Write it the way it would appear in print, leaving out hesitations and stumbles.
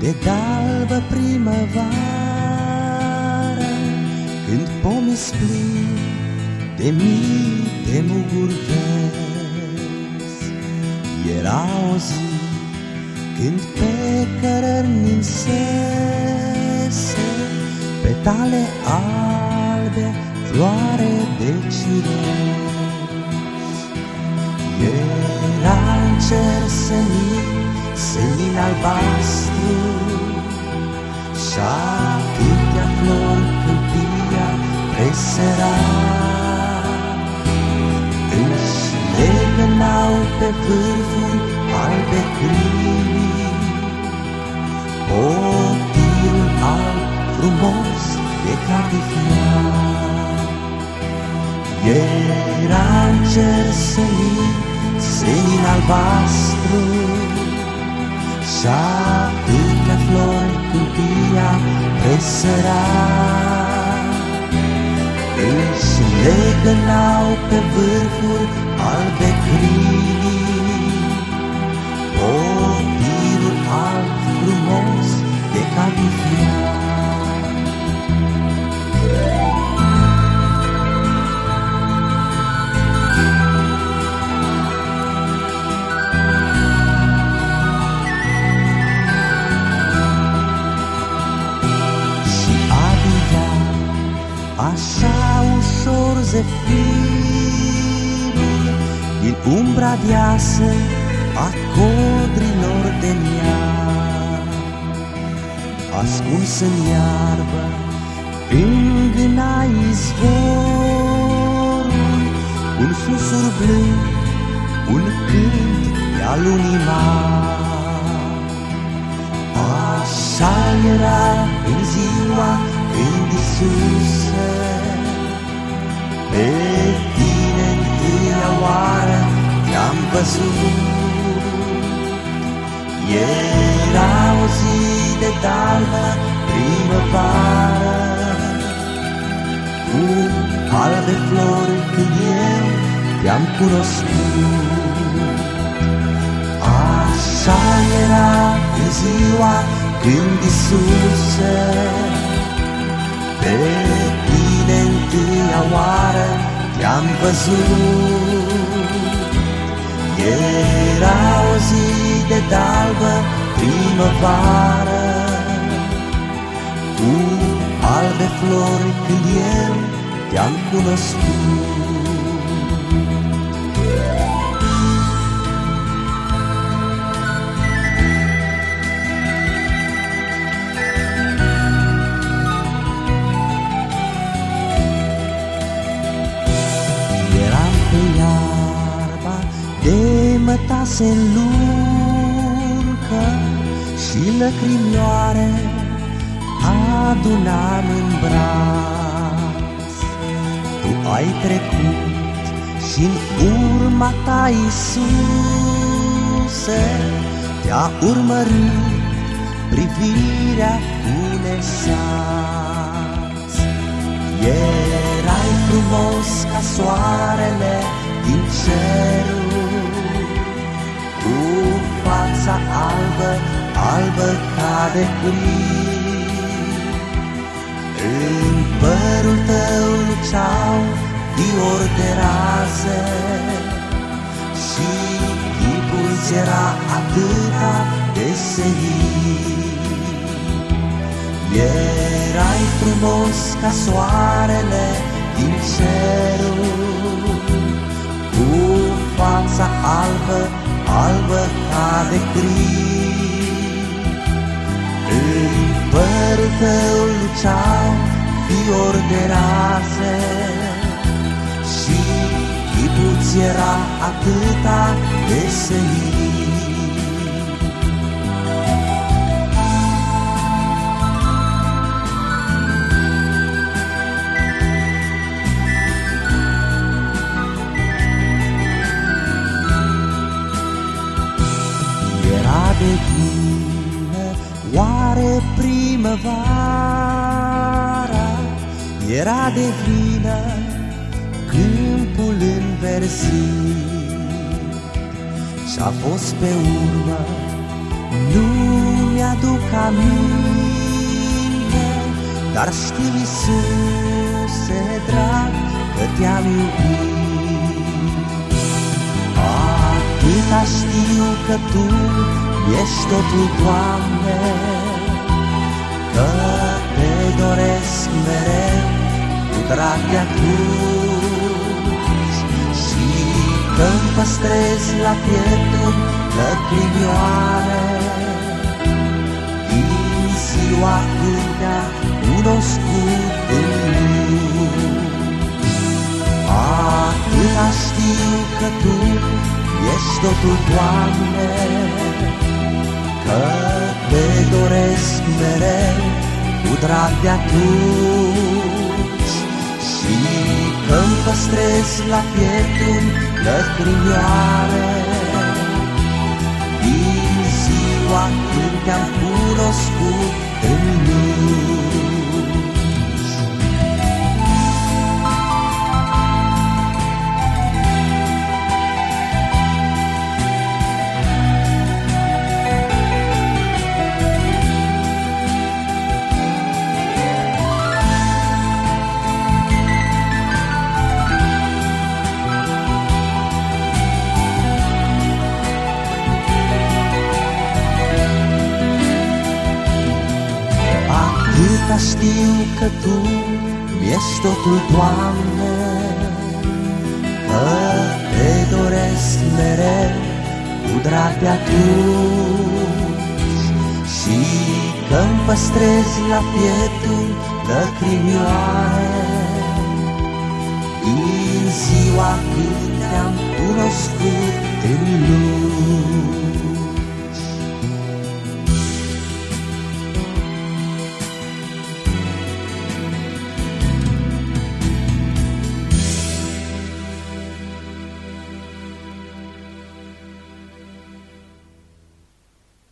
de d'albă primăvară, când pomii splin de mii de muguri vezi. Era o zi când pe cărări ninsese petale albe, floare de cireș. Era în cer senin albastru, și atâtea flori câmpia presera. Își legănau pe vârfuri albe crinii potirul alb frumos de cartifiar. Era în cer senin albastru, și atâtea flori câmpia presăra. Își legănau pe vârfuri albe crinii potirul alb frumos de cartifiar. Așa ușor zefirul din umbra deasă a codrilor de miar. Ascuns în iarbă îngâna izvorul, un susur blând, un cânt de-a lunii mari. Așa era în ziua când Iisuse pe tine întâia oară te-am văzut. Era o zi de d'albă primăvară, cu albe flori când eu te-am cunoscut. Așa era în ziua când Iisuse pe tine întâia oară te-am văzut. Era o zi de d'albă primăvară, cu albe flori când eu te-am cunoscut. De mătase în lurcă și lăcrimioare adunam în braț. Tu ai trecut și-n urma ta, Iisuse, te-a urmărit privirea cu nesaț. Erai frumos ca soarele din cerul, cu fața albă, albă ca de crin. În părul tău luceau fiori de raze și chipul-ți era atâta de senin. Erai frumos ca soarele din cerul, cu fața albă, albă ca de crin. În părul tău luceau fiori de raze și chipul-ți era atâta de senin. De plină oare primăvara, era de vină câmpul înversit, și-a fost pe urmă lumea mi-aduc aminte, dar știu, Iisuse drag, că te-am iubit. Atâta știu că Tu ești totul, Doamne, că Te doresc mereu cu drag de atunci și că-mi păstrez la pieptul lăcrimioare din ziua când Te-a cunoscut în lume. Atâta știu că Tu ești totul, Doamne, că Te doresc mereu cu drag de atunci și că-mi păstrez la pieptul lăcrimioare din ziua când Te-am cunoscut în lume. Atâta știu că Tu ești totul, Doamne, că Te doresc mereu cu drag de atunci și că-mi păstrez la pieptul lăcrimioare din ziua când Te-am cunoscut în lume.